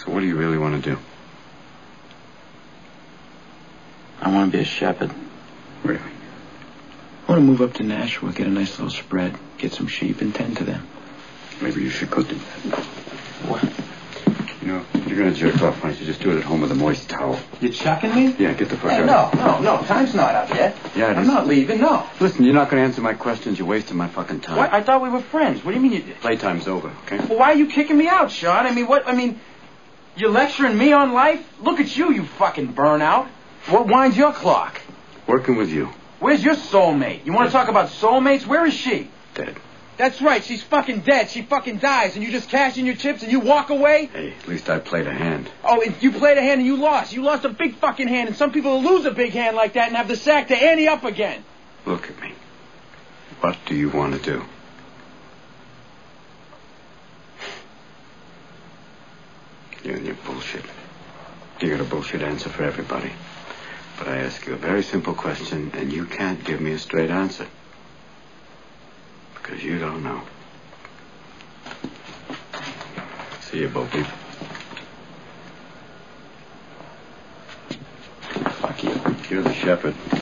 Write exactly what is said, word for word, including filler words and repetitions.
So what do you really want to do? I want to be a shepherd. Really? I want to move up to Nashua, get a nice little spread, get some sheep, and tend to them. Maybe you should go do that. What? You know, if you're going to jerk off, why don't you just do it at home with a moist towel? You chucking me? Yeah, get the fuck Hey, out. no, no, no. Time's not up yet. Yeah, it I'm is. not leaving, no. Listen, you're not going to answer my questions. You're wasting my fucking time. What? I thought we were friends. What do you mean you... Playtime's over, okay? Well, why are you kicking me out, Sean? I mean, what... I mean, you're lecturing me on life? Look at you, you fucking burnout. What winds your clock? Working with you. Where's your soulmate? You want to talk about soulmates? Where is she? Dead. That's right. She's fucking dead. She fucking dies. And you just cash in your chips and you walk away? Hey, at least I played a hand. Oh, and you played a hand and you lost. You lost a big fucking hand. And some people lose a big hand like that and have the sack to ante up again. Look at me. What do you want to do? You and your bullshit. You got a bullshit answer for everybody. But I ask you a very simple question, and you can't give me a straight answer. Because you don't know. See you, Bo Peep. Fuck you. You're the shepherd.